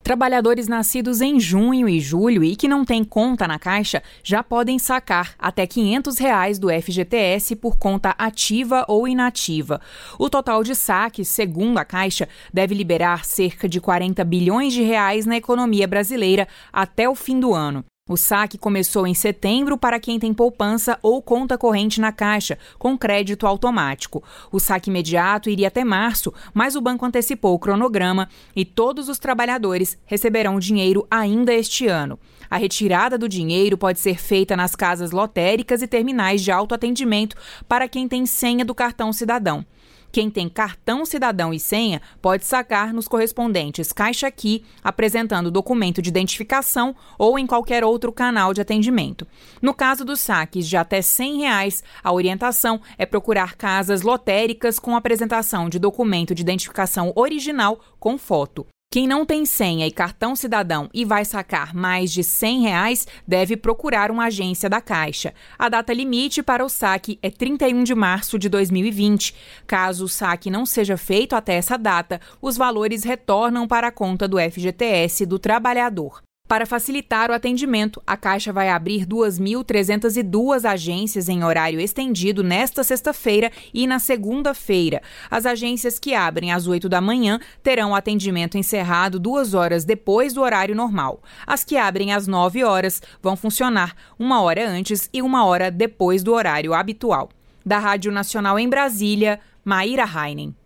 Trabalhadores nascidos em junho e julho e que não têm conta na Caixa já podem sacar até R$ 500 do FGTS por conta ativa ou inativa. O total de saques, segundo a Caixa, deve liberar cerca de 40 bilhões de reais na economia brasileira até o fim do ano. O saque começou em setembro para quem tem poupança ou conta corrente na Caixa, com crédito automático. O saque imediato iria até março, mas o banco antecipou o cronograma e todos os trabalhadores receberão o dinheiro ainda este ano. A retirada do dinheiro pode ser feita nas casas lotéricas e terminais de autoatendimento para quem tem senha do cartão cidadão. Quem tem cartão cidadão e senha pode sacar nos correspondentes Caixa Aqui, apresentando documento de identificação ou em qualquer outro canal de atendimento. No caso dos saques de até R$ 100, a orientação é procurar casas lotéricas com apresentação de documento de identificação original com foto. Quem não tem senha e cartão cidadão e vai sacar mais de R$ 100 deve procurar uma agência da Caixa. A data limite para o saque é 31 de março de 2020. Caso o saque não seja feito até essa data, os valores retornam para a conta do FGTS do trabalhador. Para facilitar o atendimento, a Caixa vai abrir 2.302 agências em horário estendido nesta sexta-feira e na segunda-feira. As agências que abrem às 8 da manhã terão o atendimento encerrado 2 horas depois do horário normal. As que abrem às 9 horas vão funcionar 1 hora antes e 1 hora depois do horário habitual. Da Rádio Nacional em Brasília, Maíra Heinen.